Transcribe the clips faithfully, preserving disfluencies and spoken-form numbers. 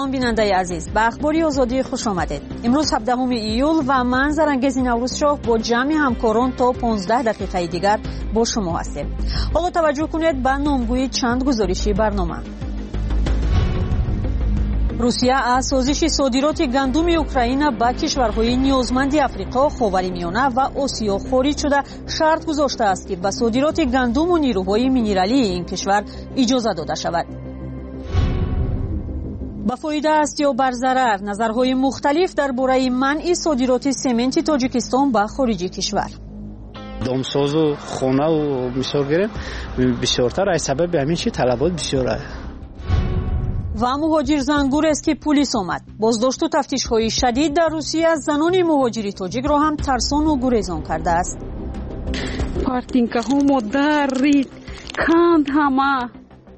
سلام بیننده عزیز، به اخباری آزادی خوش آمدید. امروز هفدهم ایول و من زرنگز نوروز شاه با جمع همکاران تا پانزده دقیقه دیگر با شما هستیم. حالا توجه کنید به نامگویی چند گزارشی برنامه. روسیه از سازش صادرات گندم اوکراین به کشورهای نیازمند افریقا، خاورمیانه و آسیا خارج شده شرط گذاشته است که به صادرات گندم و نیروهای مینرالی این کشور اجازه داده شود. با فایده است یا بر ضرر، نظرهای مختلف درباره منع صادرات سمنت تاجیکستان به خارج کشور. دامساز و خانه و مثال گیریم بسیارتر از سبب همین چی طلبات بسیاره. و مهاجر زنگور است که پلیس آمد. بازداشت و تفتیش‌های شدید در روسیه از زنان مهاجری تاجیک را هم ترسان و گریزان کرده است. پارتینکاها مدرید کند همه.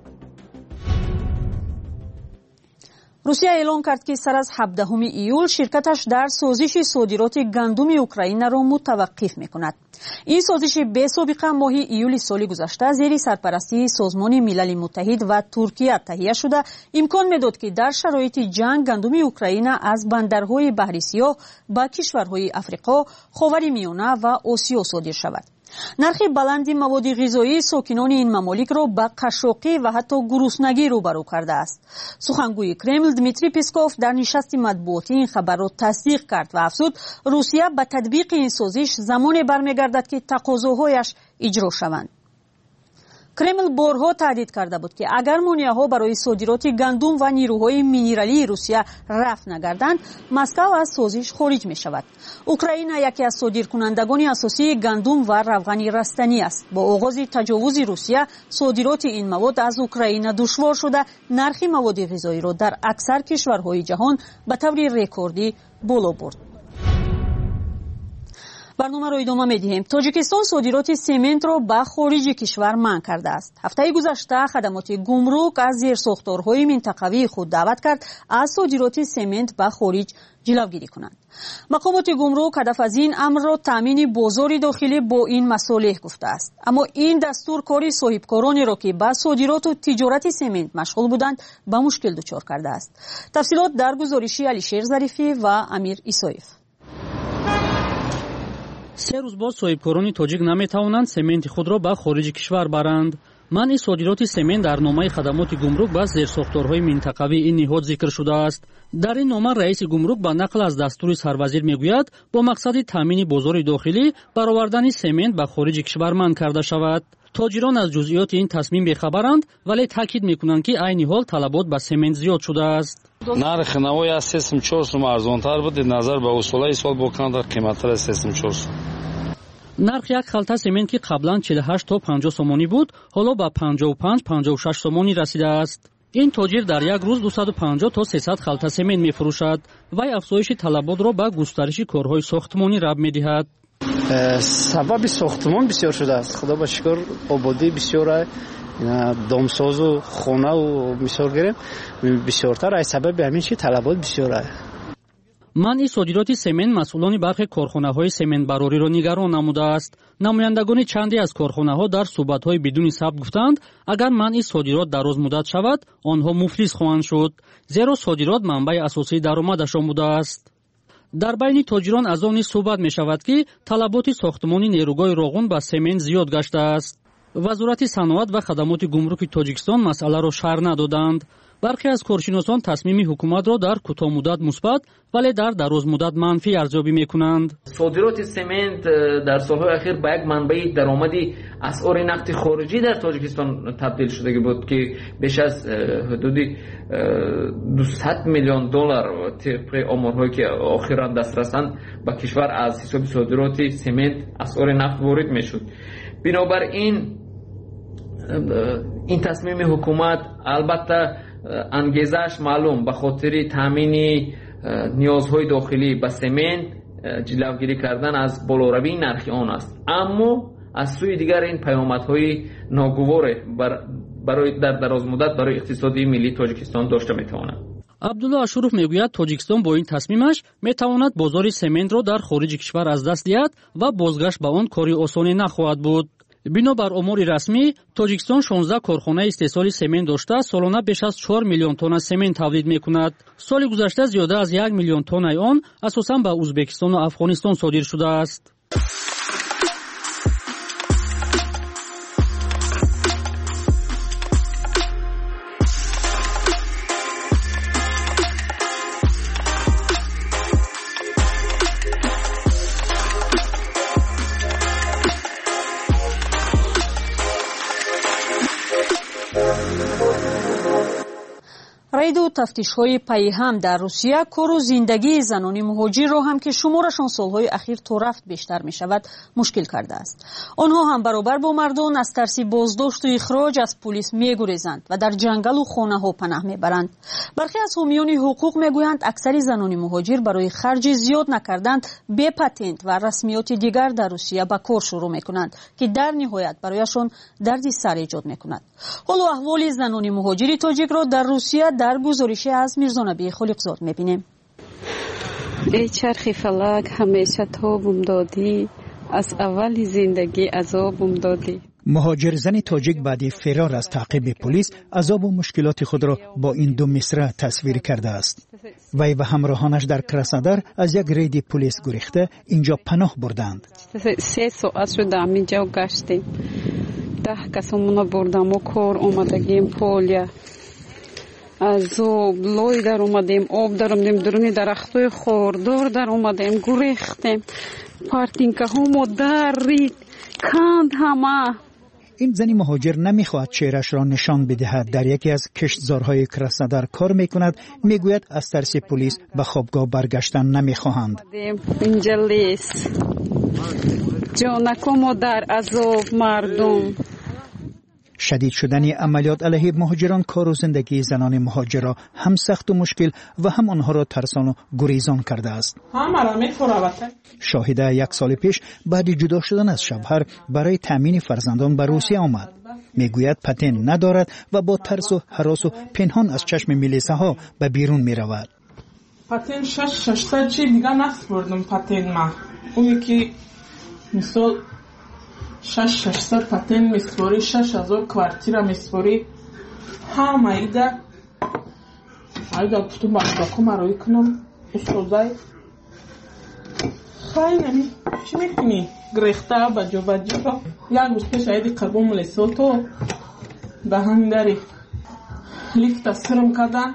روسیه اعلام کرد که سر از هفدهم ایول شرکتش در سازش صادرات گندم اوکراین را متوقف می‌کند. این سازش به سابقه ماه ایول سال گذشته زیر سرپرستی سازمان ملل متحد و ترکیه تهیه شده امکان می‌داد که در شرایط جنگ گندم اوکراین از بندرهای بحر سیاه به کشورهای افریقا، خاورمیانه و آسیا صادر شود. نرخ بلند مواد غذایی ساکنان این ممالک را به قشاقی و حتی گرسنگی روبرو کرده است. سخنگوی کرمل دمیتری پسکوف در نشست مطبوعاتی این خبر را تصدیق کرد و افزود روسیه به تطبیق این سازش زمانی برمیگردد که تقاضاهایش اجرا شوند. کرمل بارها تهدید کرده بود که اگر مانع‌ها برای صادرات گندم و نیروهای مینرالی روسیه رفع نگردند، مسکو از سازش خارج می شود. اوکراین یکی از صادرکنندگان اساسی گندم و روغن رستنی است. با آغاز تجاوز روسیه، صادرات این مواد از اوکراین دشوار شده، نرخ مواد غذایی را در اکثر کشورهای جهان به طور رکوردی بالا برد. برنامه را ادامه می‌دهیم. تاجیکستان صادرات سمنت را به خارج کشور منع کرده است. هفته گذشته خدمات گمرک از زیرساختارهای منطقوی خود دعوت کرد از صادرات سمنت به خارج جلوگیری کنند. مقامات گمرک هدف از این امر را تامین بازار داخلی با این مصالح گفته است. اما این دستور کاری صاحبکارانی را که به صادرات و تجارت سمنت مشغول بودند به مشکل دچار کرده است. تفصیلات در گزارشی علیشیر ظریفی و امیر ایسایف. سه روز باز صاحبکاران تاجیک نمیتوانند سمنت خود را به خارج کشور برند. منع صادرات سمنت در نامه خدمات گمرک به زیرساختارهای منطقوی این نهاد ذکر شده است. در این نامه رئیس گمرک به نقل از دستور سروزیر میگوید با مقصد تامین بازار داخلی برآوردن سمنت به خارج کشور منع کرده شود. تاجران از جزئیات این تصمیم بی‌خبرند، ولی تاکید میکنند که عین حال طلبات به سمنت زیاد شده است. نرخ نوای از سیستم چهار سوم ارزانتر بود نظر به اصولای سال با کاندر قیمتتر از سیستم چهار سوم. نرخ یک خلطه سمنت که قبلا چهل و هشت تا پنجاه سومانی بود، حالا به پنجاه و پنج تا پنجاه و شش سومانی رسیده است. این تاجر در یک روز دویست و پنجاه تا سیصد خلطه سمنت میفروشد و افزایش طلبات را به گسترش کارهای ساختمانی ربط میدهد. سبب ساختمان بسیار شده است. خدا با شکر آبادی بسیار دامساز و خانه و مثال گیریم بسیارتر از سبب همین چی طلبات بسیاره. منع صادرات سمنت مسئولان برخی کارخانه‌های سمنت براری را نگران نموده است. نمایندگان چندی از کارخانه‌ها در صحبت‌های بدون ثبت گفتند اگر منع صادرات دراز مدت شود آنها مفلس خواهند شد، زیرا صادرات منبع اساسی درآمدشان بوده است. در بین تاجران از آن صحبت می‌شود که طلبات ساختمانی نیروگاه راغون به سمنت زیاد گشته است. وزارت صنعت و خدمات گمرک تاجیکستان مسئله را شرح ندادند. برخی از کارشناسان تصمیم حکومت را در کوتاه مدت مثبت ولی در دراز مدت منفی ارزیابی می‌کنند. صادرات سمنت در سال‌های اخیر به یک منبع درآمدی اسعار نفت خارجی در تاجیکستان تبدیل شده بود که بیش از حدود دویست میلیون دلار طبق آمارهایی که اخیراً دسترسند به کشور از حساب صادرات سمنت اسعار نفت وارد می‌شد. بنابراین این تصمیم حکومت البته انگیزش معلوم به خاطر تامین نیازهای داخلی به سمنت جلوگیری کردن از بالاروی نرخ آن است، اما از سوی دیگر این پیامدهای ناگوار برای در دراز مدت برای اقتصادی ملی تاجیکستان داشته میتواند. عبدالله اشروف میگوید تاجیکستان با این تصمیمش میتواند بازار سمنت را در خارج کشور از دست دهد و بازگشت به آن کاری آسانی نخواهد بود. бинобар умури расмӣ тоҷикистон шонздаҳ корхонаи истеҳсоли семент дошта солона беш аз чор миллион тонна семент тавлид мекунад. соли гузашта зиёда аз як миллион тоннаи он асосан ба узбекистону афғонистон содир шудааст. рейду тафтишҳои пайҳам дар Русия кору зиндагии занони муҳоҷирро ҳам ки шуморашон солҳои ахир то рафт бештар мешавад мушкил кардааст. онҳо ҳам баробар бо мардон аз тарси боздошту ихроҷ аз пулис мегурезанд ва дар ҷангалу хонаҳо панаҳ мебаранд. бархе аз ҳомиёни ҳуқуқ мегӯянд аксари занони муҳоҷир барои харҷи зиёд накардан бе патент ва расмиёти дигар дар Русия ба кор шурӯъ мекунанд ки дар ниҳоят барояшон дарди сар эҷод мекунад. ҳоло аҳволи занони муҳоҷири тоҷикро дар Русия дар гузориши аз мирзонабии холиқзод мебинем. ای چرخ فلک همیشه تابم دادی از اول زندگی عذابم دادی. مهاجر زن تاجیک بعد فرار از تعقیب پلیس عذاب و مشکلات خود را با این دو مصرع تصویر کرده است. وی و همراهانش در کراسنودار از یک رید پلیس گریخته اینجا پناه بردند. سه ساعت شد همینجا گشتیم. ده کسمون بردم و کار اومدگیم پولیا. از لای در اومدیم، آب در اومدیم، درونی درختای خوردار در اومدیم، گریختیم. پارتینکه همو در رید کند همه. این زنی مهاجر نمیخواهد چهرش را نشان بدهد. در یکی از کشتزارهای کراسنودار کار میکند. میگوید از ترس پلیس به خوابگاه برگشتن نمیخواهند. اینجا لیست جانکو در عذاب مردم. شدید شدن عملیات علیه مهاجران کار و زندگی زنان مهاجر را هم سخت و مشکل و هم آنها را ترسان و گریزان کرده است. شاهده یک سال پیش بعد جدا شدن از شوهر برای تامین فرزندان به روسیه آمد. میگوید پتن ندارد و با ترس و هراس و پنهان از چشم میلیسه ها به بیرون می رود. پتن شش ششتا چی دیگه نسپردم پتن ما. اونی که مثال شش ششصد پتن میسپاری، شش هزار کوارتیرا میسپاری. همه ایده ایده پتون باشتاکو مروی کنم استوزای خیلی نمی چی میکنی؟ گریخته بجا بجا یک روز پیش ایدی قربون ملیسوتو به همین داری لیفت از سرم کردن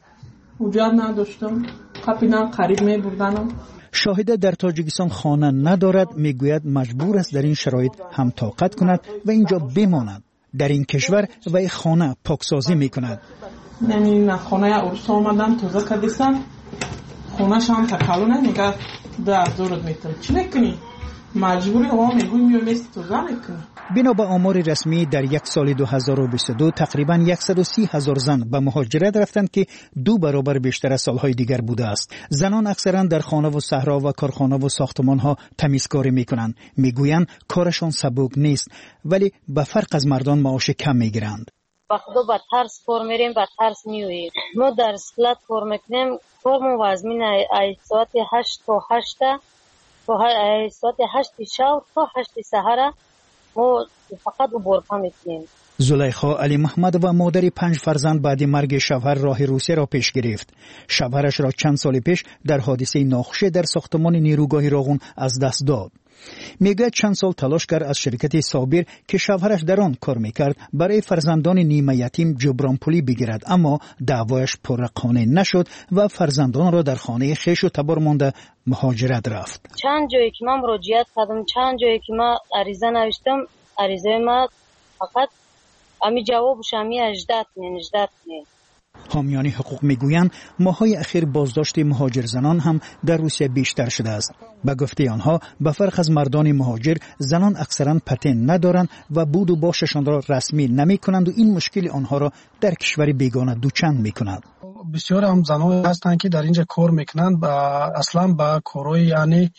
وجود نداشتم قپیدن قریب می بردنم. شاهده در تاجیکستان خانه ندارد. میگوید مجبور است در این شرایط هم طاقت کند و اینجا بماند. در این کشور و خانه پاکسازی میکند. یعنی نه خانه ارسا آمدم توزه کردیستم خانه شام تکالونه میگه ده هزارت میتونم چی میکنی؟ مجبوری آقا میگوی میو میست توزه میکنی. بنا به آمار رسمی در یک سال دو هزار و بیست و دو تقریبا صد و سی هزار زن به مهاجرت رفتند که دو برابر بیشتر از سالهای دیگر بوده است. زنان اکثرا در خانه و صحرا و کارخانه و ساختمانها تمیزکاری میکنند. میگویند کارشان سبک نیست ولی به فرق از مردان معاش کم میگیرند. با خدا با ترس کار میریم با ترس میوییم. ما در اسکلات کار میکنیم. کارمون وزمین ای ساعت هشت تا هشت تا ساعت هشت شب تا هشت سحر ما فقط برپا میکنیم. زلیخا علی محمد و مادر پنج فرزند بعد مرگ شوهر راه روسیه را پیش گرفت. شوهرش را چند سال پیش در حادثه ناخوشی در ساختمان نیروگاه راغون از دست داد. میگه چند سال تلاش کرد از شرکت صابر که شوهرش در آن کار میکرد برای فرزندان نیمه یتیم جبران پولی بگیرد، اما دعوایش پررقانه نشد و فرزندان را در خانه خویش و تبار مانده مهاجرت رفت. چند جایی که من مراجعت کردم، چند جایی که من عریضه نوشتم، عریضه ما فقط امی جوابش امی اجداد نه اجداد نه. حامیان حقوق میگویند ماهای اخیر بازداشت مهاجر زنان هم در روسیه بیشتر شده است. به گفته آنها به فرق از مردان مهاجر، زنان اکثرا پتن ندارند و بود و باششان را رسمی نمی کنند و این مشکل آنها را در کشور بیگانه دوچند می کند. بسیار هم زنان هستند که در اینجا کار میکنند، اصلا با کارهای یعنی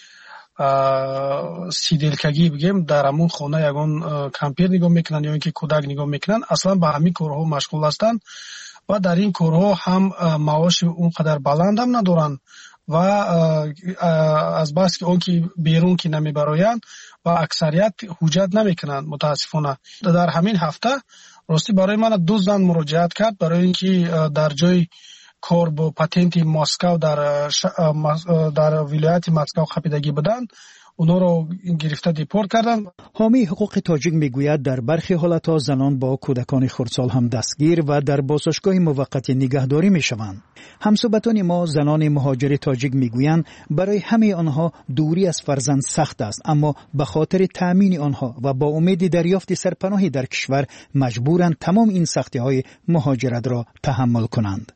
سیدلکگی بگیم در همون خانه یگان کمپیر نگاه میکنند یا اینکه کودک نگاه میکنند، اصلا با همین کارها مشغول هستند و در این کارها هم معاش اونقدر بلند هم ندارن و از بس که اون که بیرون که نمیبراین و اکثریت حجت نمیکنند متاسفانه. در همین هفته راستی برای من دو زن مراجعت کرد برای اینکه در جای کار با پتنت مسکو در ش... در ولایت مسکو خپیدگی بودند، اونا رو گرفته دیپورت کردن. حامی حقوق تاجیک میگوید در برخی حالتها زنان با کودکان خردسال هم دستگیر و در بازداشتگاه موقت نگهداری میشوند. همصحبتان ما زنان مهاجر تاجیک میگویند برای همه آنها دوری از فرزند سخت است، اما به خاطر تأمین آنها و با امید دریافت سرپناهی در کشور مجبورند تمام این سختی‌های مهاجرت را تحمل کنند.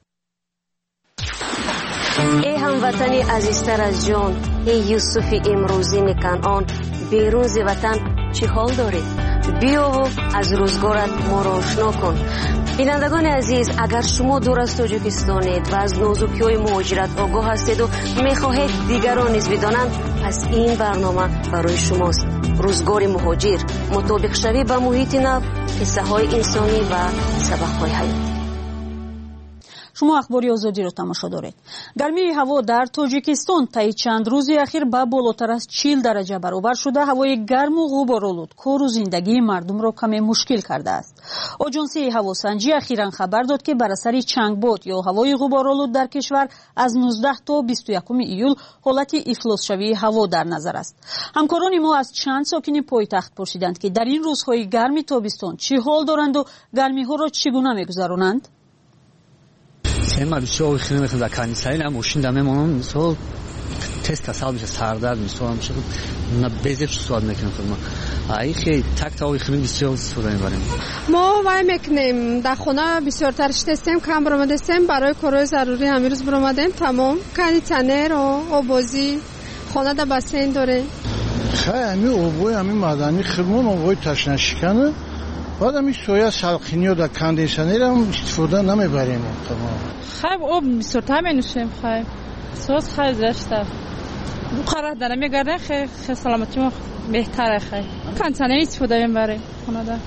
ای هموطنی عزیزتر از جان، ای یوسف امروزی کنعان، بیرون ز وطن چه حال داری؟ بیا و از روزگارت ما را آشنا کن. بینندگان عزیز، اگر شما دور از تاجیکستانید و از نازکی‌های مهاجرت آگاه هستید و می‌خواهید دیگران نیز بدانند، پس این برنامه برای شماست. روزگار مهاجر، مطابق شوی با محیط نو، قصه‌های انسانی و سبق‌های حیاتی. شما اخباری آزادی رو تماشا دارید. گرمی هوا در تاجیکستان طی چند روزی اخیر به بالاتر از چهل درجه برابر شده. هوای گرم و غبارآلود کار و زندگی مردم را کمی مشکل کرده است. آژانسی هواسنجی اخیراً خبر داد که بر اثر چنگباد یا هوای غبارآلود در کشور از نوزده تا بیست و یکم ایول حالت افلاس شوی هوا در نظر است. همکاران ما از چند ساکن پایتخت پرسیدند که در این روزهای گرمی تابستان چه حال دارند و گرمی ها را چگونه می‌گذرانند. تمام بسیار خیلی میخوام در کانیسایی نه ماشین دممون مثلا تست کسال میشه سردرد میشه میشه نه بیزش سوال میکنم ما ای خیلی تک تا خیلی بسیار سوال میبریم. ما وای میکنیم در خونه بسیار ترش تستیم کم برآمده استیم برای کارهای ضروری همین روز برآمدیم. تمام کاندیشنر و آبازی خونه در بسین داره. خیلی همین آبای همین معدنی خیلی آبای تشنه شکنه. بعد همی سویا سالخینی و در کاندیشنر هم استفاده نمیبریم. خیلی آب میسرته مینوشیم. خیلی سوز خیلی زشته. قرار داره میگردن خیلی خیلی سلامتی ما بهتره. خیلی کاندیشنر استفاده میبریم خونه در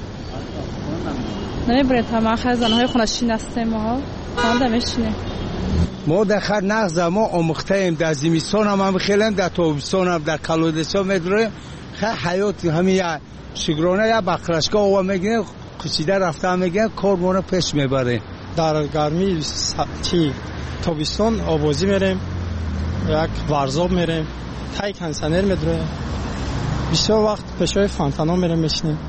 نمیبریم. تمام خیلی زنهای خونه شین هستیم ما خونه در میشینیم. ما در خیر نغز ما آموخته ایم در زمستان هم هم خیلی در تابستان هم در کالودستان میداریم. خیلی حیات همین شگرانه یا بخرشگاه آوا میگیریم کشیده رفته هم میگیریم کارمون پیش میبریم. در گرمی چی تابستان آوازی میریم، یک ورزاب میریم، تای کانسنر میدریم، بسیار وقت پشوی فانتانا میریم میشنیم.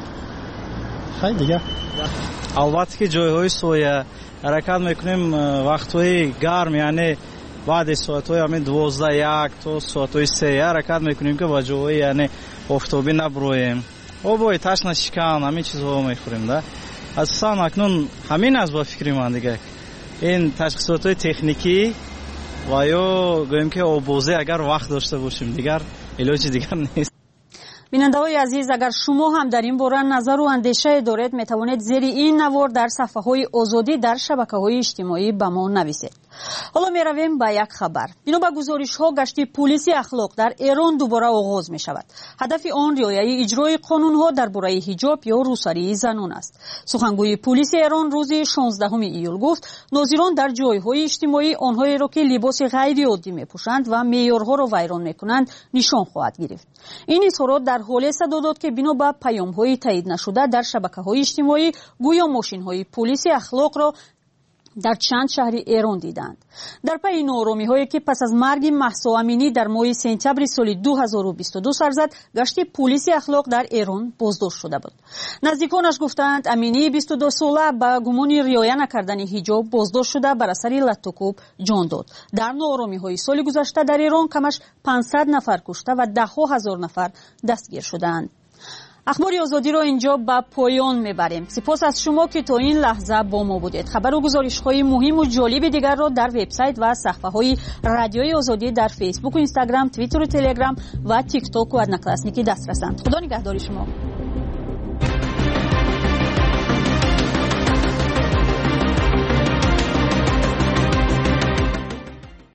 خیلی دیگه البته که جایهای سویا حرکت میکنیم وقتهای گرم، یعنی بعد ساعتهای همین دوازده یک تا ساعتهای سه حرکت میکنیم که با جاهای یعنی آفتابی نبرویم. او بای تشنه شکن همین چیزها میخوریم ده. اصلا اکنون همین از با فکری من دیگه این تشخیصات های تکنیکی و یا گویم که آبوزه اگر وقت داشته باشیم دیگر علاج دیگر نیست. بیننده‌های عزیز، اگر شما هم در این باره نظر و اندیشه دارید میتوانید زیر این نوار در صفحه های آزادی در شبکه‌های اجتماعی به ما نویسید. حالا میرویم به یک خبر. بنا به گزارش‌ها گشت پلیس اخلاق در ایران دوباره آغاز می شود. هدف آن رعایت اجرای قانون‌ها درباره حجاب یا روسری زنان است. سخنگوی پلیس ایران روز شانزدهم ایول گفت ناظران در جای‌های اجتماعی آنهایی را که لباس غیر عادی می‌پوشند و معیارها را ویران می‌کنند نشان خواهد گرفت. این اظهارات در حالی صدا داد که بنا به پیام‌های تایید نشده در شبکه‌های اجتماعی گویا ماشین‌های پلیس اخلاق را در چند شهر ایران دیدند. در پی ناآرامی‌هایی که پس از مرگ مهسا امینی در ماه سپتامبر سال دو هزار و بیست و دو سر زد، گشت پلیس اخلاق در ایران بازداشت شده بود. نزدیکانش گفتند امینی بیست و دو ساله به گمان رعایت نکردن حجاب بازداشت شده بر اثر لطوکوب جان داد. در ناآرامی‌های سال گذشته در ایران کمش پانصد نفر کشته و ده ها هزار نفر دستگیر شدند. اخبار آزادی را اینجا به پایان میبریم. سپاس از شما که تا این لحظه با ما بودید. خبر و گزارش‌های مهم و جالب دیگر را در وبسایت و صفحه‌های رادیوی آزادی در فیسبوک و اینستاگرام، توییتر و تلگرام و تیک تاک و ادناکلاسنیکی دسترسند. خدا نگهدار شما.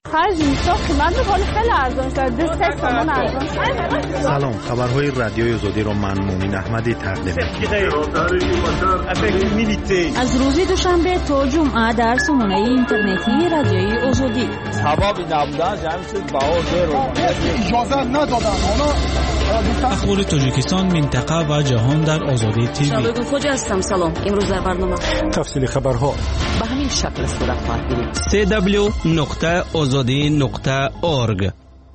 خرج میشه قیمت حال خیلی ارزان شد. دو سه تومن ارزان. سلام، خبرهای رادیوی آزادی رو من مومین احمدی تقدیم می‌کنم. از روز دوشنبه تا جمعه در سامانه اینترنتی رادیوی آزادی. سبب نبودن جمع شد باور رو اجازه ندادن. اخبار تاجیکستان، منطقه و جهان در آزادی تیوی. شبگون خوجا هستم. سلام. امروز در برنامه تفصیل خبرها به همین شکل صورت خواهد گرفت. سی دبلیو نقطه آزادی نقطه اورگ.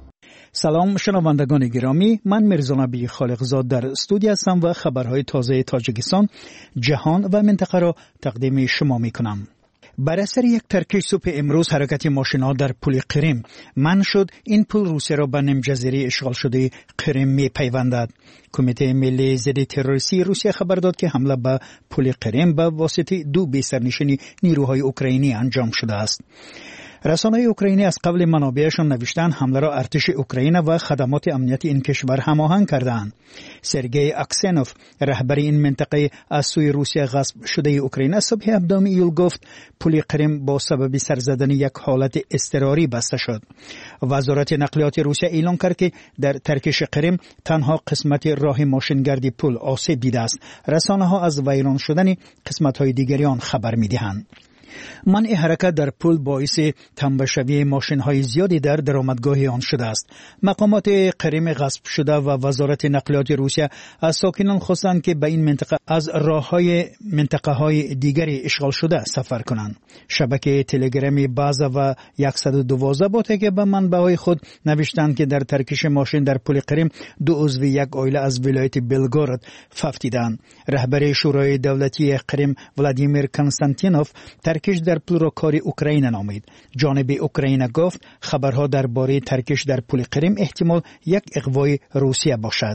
سلام شنوندگان گرامی، من میرزا نبی خالقزاد در استودیو هستم و خبرهای تازه تاجیکستان، جهان و منطقه را تقدیم شما میکنم. بر اثر یک ترکیب صبح امروز حرکت ماشین‌ها در پل قرم منع شد. این پل روسیه را به نیم جزیره اشغال شده قرم می‌پیوندد. کمیته ملی ضد تروریستی روسیه خبر داد که حمله به پل قرم به واسطه دو بی‌سرنشینی نیروهای اوکراینی انجام شده است. رسانه‌های اوکراینی از قبل منابعشان نوشتند حمله را ارتش اوکراین و خدمات امنیتی این کشور هماهنگ کردند. سرگئی اکسنوف رهبر این منطقه از سوی روسیه غصب شده اوکراین صبح هفدهم ایول گفت پل قرم با سبب سر زدن یک حالت اضطراری بسته شد. وزارت نقلیات روسیه اعلام کرد که در ترکش قرم تنها قسمت راه ماشینگردی پل آسیب دیده است. رسانه‌ها از ویران شدن قسمت‌های دیگری آن خبر می‌دهند. منع حرکت در پل باعث تنبشوی ماشین‌های زیادی در درآمدگاه آن شده است. مقامات قرم غصب شده و وزارت نقلیات روسیه از ساکنان خواستند که به این منطقه از راه‌های منطقه‌های دیگری اشغال شده سفر کنند. شبکه تلگرامی بازا و صد و دوازده با تکیه به منبع‌های خود نوشتند که در ترکش ماشین در پل قرم دو عضو یک عائله از ولایت بلگاراد فوتیدند. رهبر شورای دولتی قرم ولادیمیر کنستانتینوف ترکش در پل را کار اوکراین نامید. جانب اوکراین گفت خبرها درباره ترکش در پل قرم احتمال یک اغوای روسیه باشد.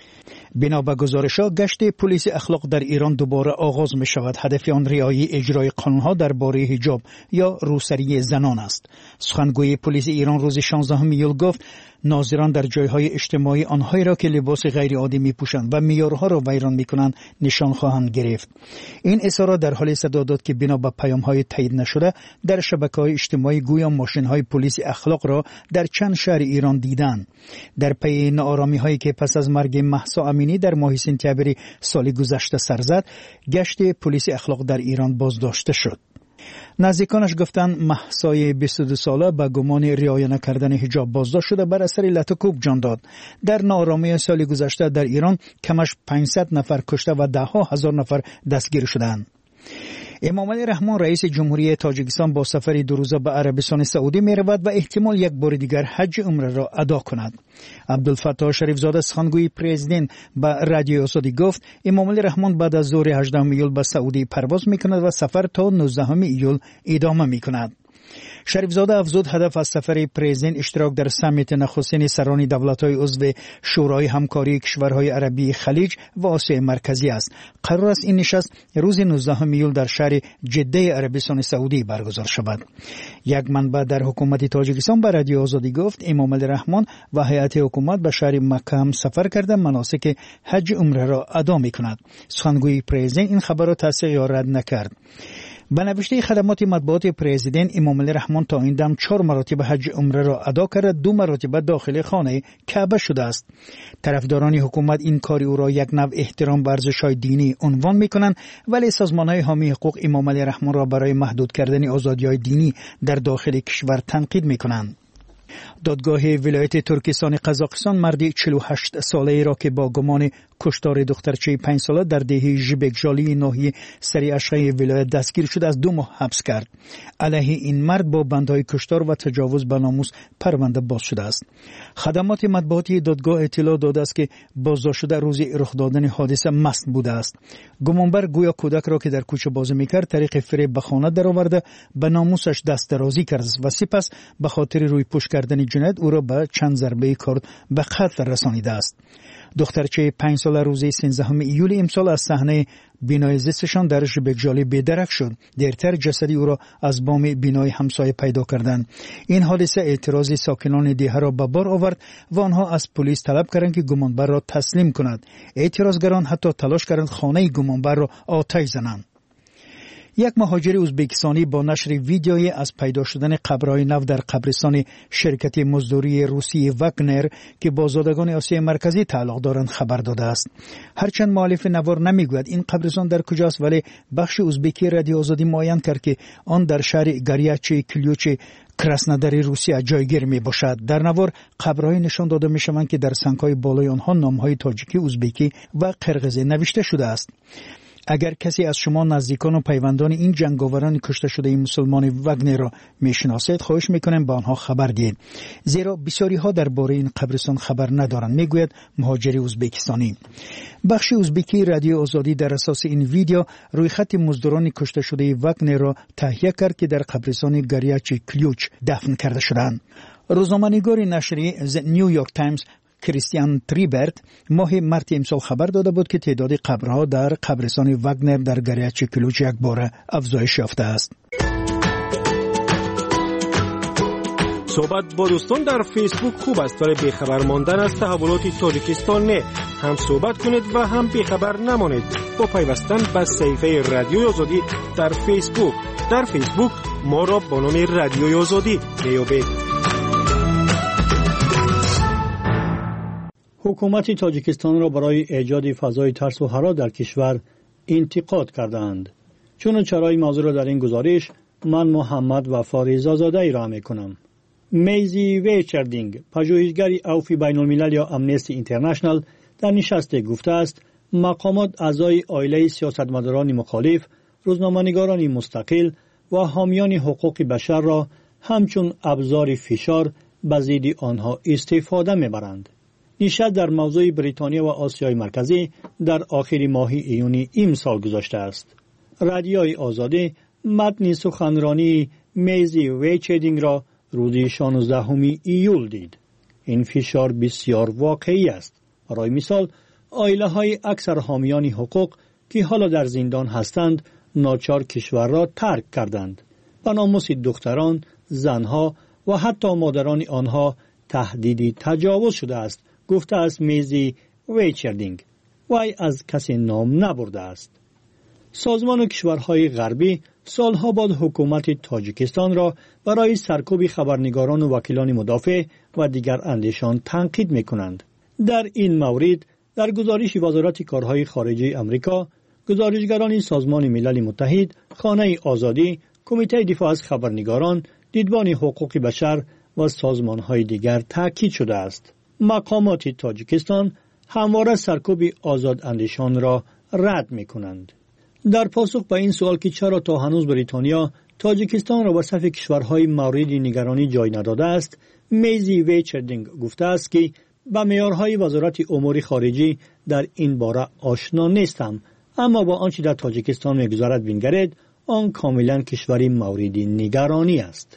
بنا به گزارش‌ها گشت پلیس اخلاق در ایران دوباره آغاز می شود. هدف آن رعایت اجرای قانون‌ها درباره حجاب یا روسری زنان است. سخنگوی پلیس ایران روز شانزدهم ایول گفت ناظران در جایهای اجتماعی آنهایی را که لباس غیر عادی می‌پوشند و معیارها را ویران می‌کنند نشان خواهند گرفت. این اظهارات در حال صدا داد که بنا به پیام‌های تایید نشده در شبکه‌های اجتماعی گویا ماشین‌های پلیس اخلاق را در چند شهر ایران دیدند. در پی ناآرامی‌هایی که پس از مرگ مهسا امینی در ماه سپتامبر سال گذشته سر زد، گشت پلیس اخلاق در ایران بازداشته شد. نزدیکانش گفتند مهسای بیست و دو ساله به گمان رعایت نکردن حجاب بازداشت شده بر اثر لطکوب جان داد. در ناآرامی سال گذشته در ایران کمش پانصد نفر کشته و ده ها هزار نفر دستگیر شدند. امام علی رحمان رئیس جمهوری تاجیکستان با سفری دو روزه به عربستان سعودی می رود و احتمال یک بار دیگر حج عمره را ادا کند. عبدالفتاح شریف زاده سخنگوی پرزیدنت به رادیو آزادی گفت امام علی رحمان بعد از ظهر هجدهم ایول به سعودی پرواز می کند و سفر تا نوزدهم ایول ادامه می کند. شریف زاده افزود هدف از سفر پرزیدنت اشتراک در سمیت نخستین سران دولت‌های عضو شورای همکاری کشورهای عربی خلیج و آسیای مرکزی است. قرار است این نشست روز نوزدهم ایول در شهر جده عربستان سعودی برگزار شود. یک منبع در حکومت تاجیکستان به رادیو آزادی گفت امام علی رحمان و هیئت حکومت به شهر مکه هم سفر کرده مناسک حج عمره را ادا می‌کند. سخنگوی پرزیدنت این خبر را تصدیق یا رد نکرد. به نوشته خدمات مطبوعات پرزیدنت امام علی رحمان تا این دم چهار مراتب حج عمره را ادا کرده، دو مرتبه داخل خانه کعبه شده است. طرفداران حکومت این کاری او را یک نوع احترام به ارزش‌های دینی عنوان می‌کنند، ولی سازمان‌های حامی حقوق امام علی رحمان را برای محدود کردن آزادی‌های دینی در داخل کشور تنقید می‌کنند. دادگاه ولایت ترکستان قزاقستان مردی چهل و هشت ساله را که با گمان کشتار دخترچه پنج ساله در دهه ژبکجالی ناحیه سری اشغای ولایت دستگیر شد از دو ماه حبس کرد. علیه این مرد با بندهای کشتار و تجاوز به ناموس پرونده باز شده است. خدمات مطبوعاتی دادگاه اطلاع داده است که بازداشت شده روز رخ دادن حادثه مست بوده است. گمانبر گویا کودک را که در کوچه بازی میکرد طریق فریب به خانه درآورده به ناموسش دست درازی کرد و سپس به خاطر روی پوش کردن جنایت او را به چند ضربه کارد به قتل رسانیده است. دخترچه پنج ساله روز سیزدهم ایول امسال از صحنه بینای زیستشان در ژبکجالی بی‌درک شد. دیرتر جسدی او را از بام بینای همسایه پیدا کردند. این حادثه اعتراض ساکنان دیه را به بار آورد و آنها از پلیس طلب کردند که گمانبر را تسلیم کند. اعتراضگران حتی تلاش کردند خانه گمانبر را آتش زنند. یک مهاجر ازبکستانی با نشر ویدیویی از پیدا شدن قبرهای نو در قبرستان شرکت مزدوری روسی واگنر که با زادگان آسیای مرکزی تعلق دارند خبر داده است. هرچند مؤلف نوار نمیگوید این قبرستان در کجاست، ولی بخش ازبکی رادیو آزادی معین کرد که آن در شهر گریاچی کلیوچ کراسنودار روسیه جایگیر می باشد. در نوار قبرهای نشان داده می شوند که در سنگ‌های بالای آنها نام‌های تاجیکی، ازبکی و قرقیزی نوشته شده است. اگر کسی از شما نزدیکان و پیوندان این جنگاوران کشته شده این مسلمان واگنر را میشناسید، خواهش میکنم با آنها خبر دهید، زیرا بسیاری ها درباره این قبرستان خبر ندارند، میگوید مهاجر ازبکستانی. بخش ازبکی رادیو آزادی در اساس این ویدیو روی خط مزدوران کشته شده واگنر را تهیه کرد که در قبرستان گریاچی کلیوچ دفن کرده شدند. روزنامه‌نگار نشریه نیویورک تایمز کریستیان تریبرت ماه مارت امسال خبر داده بود که تعداد قبرها در قبرستان واگنر در گریاچی کلیوچ یک بار افزایش یافته است. صحبت با دوستان در فیسبوک خوب است، ولی بیخبر ماندن از تحولات تاجیکستان نه. هم صحبت کنید و هم بیخبر نمانید با پیوستن به صفحه رادیو آزادی در فیسبوک. در فیسبوک ما را با نام رادیو آزادی میابید. حکومت تاجیکستان را برای ایجاد فضای ترس و حراس در کشور انتقاد کردند. چون چرای موضوع را در این گزارش من محمد وفا رضازاده ارائه می‌کنم. میزی ویچردینگ، پژوهشگر عفو بین‌الملل یا امنستی اینترنشنال، در نشست گفته است مقامات اعضای عائله سیاستمداران مخالف، روزنامه‌نگاران مستقل و حامیان حقوق بشر را همچون ابزار فشار به ضد آنها استفاده می‌برند. نشست در موضوع بریتانیا و آسیای مرکزی در آخر ماه ایون امسال گذاشته است. رادیوی آزادی متن سخنرانی میزی ویچردینگ را روز شانزدهم ایول دید. این فشار بسیار واقعی است. برای مثال، عائله های اکثر حامیان حقوق که حالا در زندان هستند ناچار کشور را ترک کردند. به ناموس دختران، زنها و حتی مادران آنها تهدیدی تجاوز شده است، گفته است میزی ویچردینگ. وی از کسی نام نبرده است. سازمان و کشورهای غربی سالها بعد حکومت تاجیکستان را برای سرکوب خبرنگاران و وکیلان مدافع و دیگر اندیشان تنقید می‌کنند. در این مورد در گزارش وزارت کارهای خارجه آمریکا، گزارشگران سازمان ملل متحد، خانه آزادی، کمیته دفاع از خبرنگاران، دیدبان حقوق بشر و سازمان‌های دیگر تاکید شده است. مقامات تاجیکستان همواره سرکوب آزاد اندیشان را رد می‌کنند. در پاسخ به این سوال که چرا تا هنوز بریتانیا تاجیکستان را به صف کشورهای مورد نگرانی جای نداده است، میزی ویچردینگ گفته است که با معیارهای وزارت امور خارجه در این باره آشنا نیستم، اما با آنچه در تاجیکستان می‌گذرد بنگرید، آن کاملا کشوری مورد نگرانی است.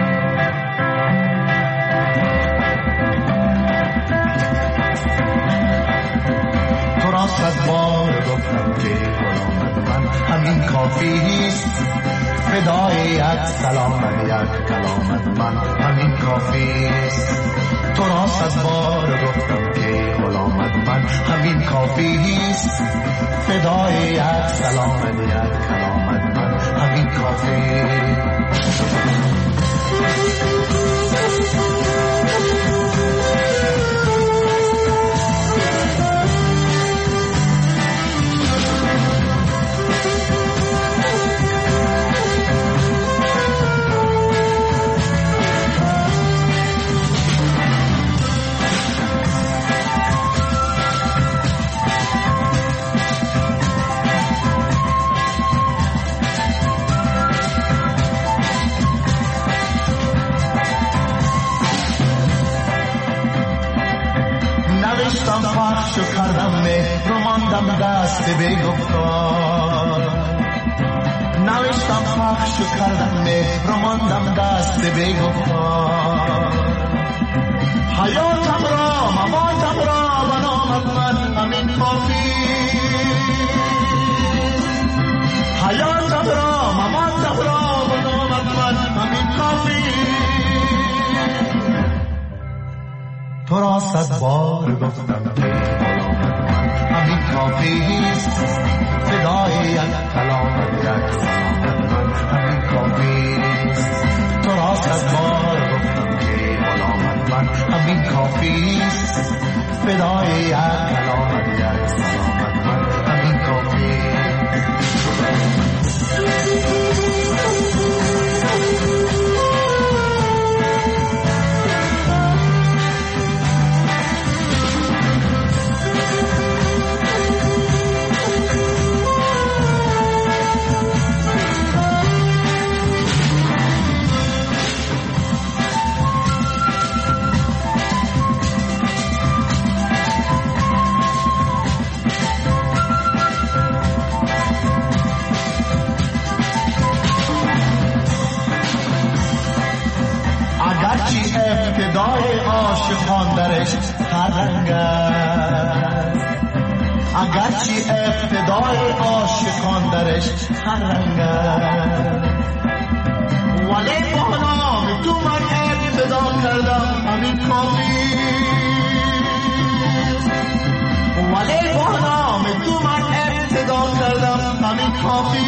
صد بار گفتم که غلامت من همین کافیست، فدای یک سلام یک کلامت من همین کافیست. تو را صد بار گفتم که غلامت من همین کافیست، فدای یک سلام یک کلامت من همین کافیست. پخشو کردم مهر رو ماندم دست بیگفتار، نوشتم پخشو کردم مهر رو ماندم دست بیگفتار. حیاتم را مماتم را به نامت من همین کافی، حیاتم را مماتم را به نامت من همین کافی. تو را صد بار گفتم که غلامت من همین کافیست فدای یک کلام یک سلام من همین کافیست تو را صد بار گفتم که غلامت من همین کافیست فدای یک کلام یک سلام من همین کافیست ابتدای عاشقان درش هر رنگ است اگرچه ابتدای عاشقان درش هر رنگ است ولی با نام تو من ابتدا کردم همین کافی ولی با نام تو من ابتدا کردم همین کافی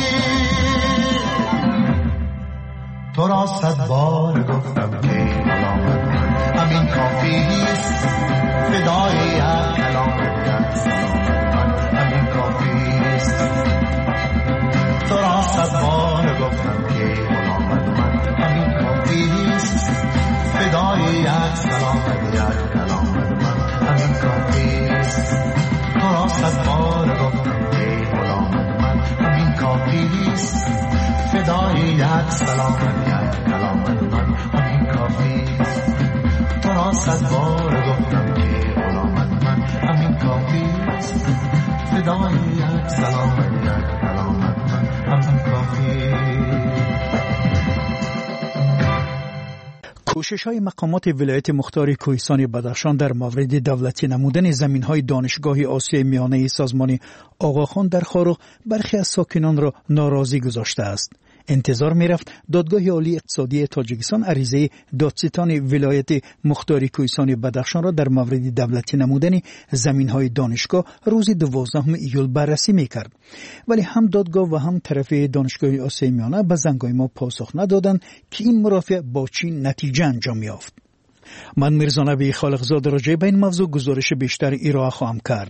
تو را صد بار گفتم که همین کافیست فدای یک کلام یک سلام من همین کافیست تو را صد بار گفتم که غلامت من همین کافیست فدای یک سلام یک کلام من همین کافیست تو را صد بار گفتم که غلامت من همین کافیست فدای یک سلام یک کلام من همین کافیست تو را صد بار گفتم که غلامت من همین کافیست فدای یک سلام یک کلامت من همین کافیست کوشش های مقامات ولایت مختار کوهستان بدخشان در مورد دولتی نمودن زمین های دانشگاه آسیای میانه سازمان آقاخان در خارق برخی از ساکنان را ناراضی گذاشته است. انتظار می رفت دادگاه عالی اقتصادی تاجیکستان عریضه دادستان ولایت مختار کوهستان بدخشان را در مورد دولتی نمودن زمین های دانشگاه روز دوازدهم ایول بررسی می کرد. ولی هم دادگاه و هم طرف دانشگاه آسیای میانه به زنگای ما پاسخ ندادند که این مرافعه با چی نتیجه انجام یافت. من میرزا نبی خالقزاده راجع به این موضوع گزارش بیشتر ارائه خواهم کرد.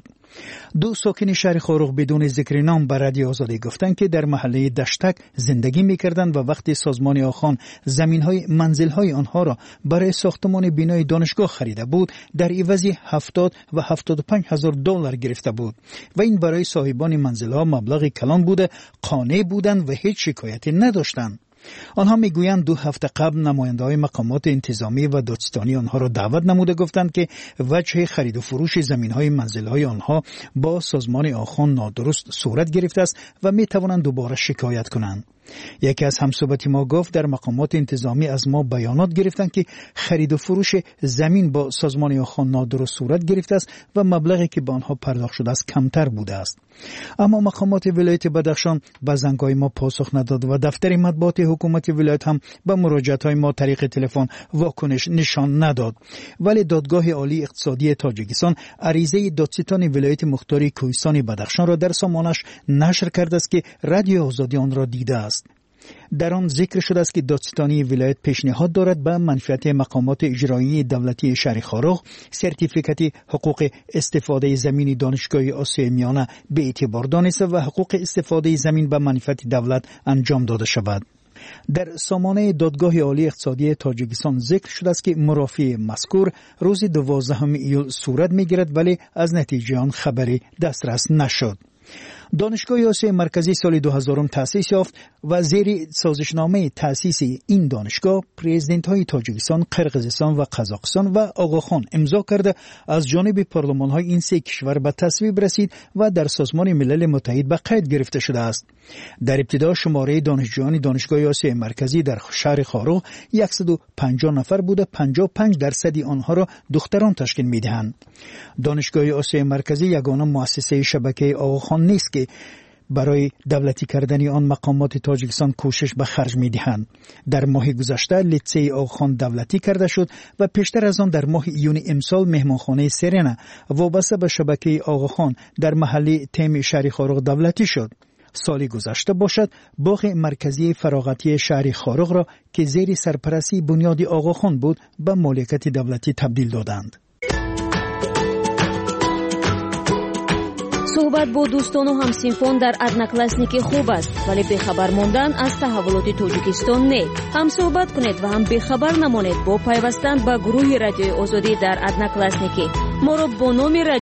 دو ساکن شهر خارق بدون ذکر نام به رادیو آزادی گفتند که در محله دشتک زندگی می‌کردند و وقتی سازمان آخان زمین‌های منزل‌های آنها را برای ساختمان بنای دانشگاه خریده بود در عوضی هفتاد و هفتاد و پنج هزار دلار گرفته بود و این برای صاحبان منزل‌ها مبلغ کلان بوده، قانع بودند و هیچ شکایتی نداشتند. آنها میگویند دو هفته قبل نماینده‌های مقامات انتظامی و دادستانی آنها را دعوت نموده گفتند که وجه خرید و فروش زمین‌های منزل‌های آنها با سازمان آخان نادرست صورت گرفته است و می‌توانند دوباره شکایت کنند. یکی از همصحبتی ما گفت در مقامات انتظامی از ما بیانات گرفتند که خرید و فروش زمین با سازمان آخان نادرست صورت گرفته است و مبلغی که به آنها پرداخت شده است کمتر بوده است. اما مقامات ولایت بدخشان به زنگ‌های ما پاسخ نداد و دفتر مطبوعات حکومت ولایت هم به مراجعه‌های ما طریق تلفن واکنش نشان نداد. ولی دادگاه عالی اقتصادی تاجیکستان عریضه دادستان ولایت مختار کوهستان بدخشان را در سامانش نشر کرده است که رادیو آزادی آن را دیده است. در آن ذکر شده است که دادستانی ولایت پیشنهاد دارد به منفعت مقامات اجرایی دولتی شهر خارق سرتیفیکت حقوق استفاده زمین دانشگاه آسیای میانه به اعتبار دانسته و حقوق استفاده زمین به منفعت دولت انجام داده شود. در سامانه دادگاه عالی اقتصادی تاجیکستان ذکر شده است که مرافعه مذکور روز دوازدهم ایول صورت می‌گیرد ولی از نتیجه آن خبری دسترس نشد. دانشگاه آسیای مرکزی سال دو هزار تأسیس یافت و زیر سازشنامه تأسیس این دانشگاه پرزیدنت های تاجیکستان، قرقیزستان و قزاقستان و آقاخان امضا کرده از جانب پارلمان های این سه کشور به تصویب رسید و در سازمان ملل متحد به قید گرفته شده است. در ابتدا شماره دانشجویان دانشگاه آسیای مرکزی در شهر خارق صد و پنجاه نفر بوده، پنجاه و پنج درصد آنها را دختران تشکیل می‌دهند. دانشگاه آسیای مرکزی یگانه مؤسسه شبکه آقاخان نیست که برای دولتی کردن آن مقامات تاجیکستان کوشش به خرج می‌دهند. در ماه گذشته لیتسه آقاخان دولتی کرده شد و پیشتر از آن در ماه ایون امسال مهمانخانه سرنا وابسته به شبکه آقاخان در محله تیم شهر خارق دولتی شد. سالی گذشته باشد باغ مرکزی فراغتی شهر خارق را که زیر سرپرستی بنیاد آقاخان بود به مالکیت دولتی تبدیل دادند. صحبت با دوستان و همسینفان در ادناکلاسنیکی خوب است، ولی بخبر ماندن از تحولات تاجیکستان نه. هم صحبت کنید و هم بخبر نمانید با پیوستن به گروه رادیوی آزادی در ادناکلاسنیکی. ما را با نام